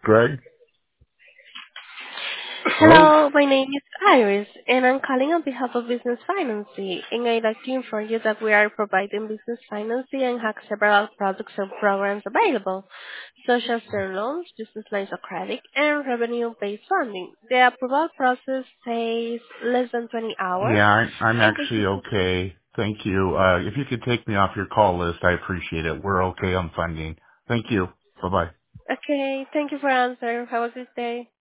Greg? Hello? Hello, my name is Iris, and I'm calling on behalf of Business Financing, and I'd like to inform you that we are providing business financing and have several products and programs available, such as term loans, business lines of credit, and revenue-based funding. The approval process takes less than 20 hours, Yeah, I'm and this actually is okay. Thank you. If you could take me off your call list, I appreciate it. We're okay on funding. Thank you. Bye-bye. okay. Thank you for answering. Have a good day.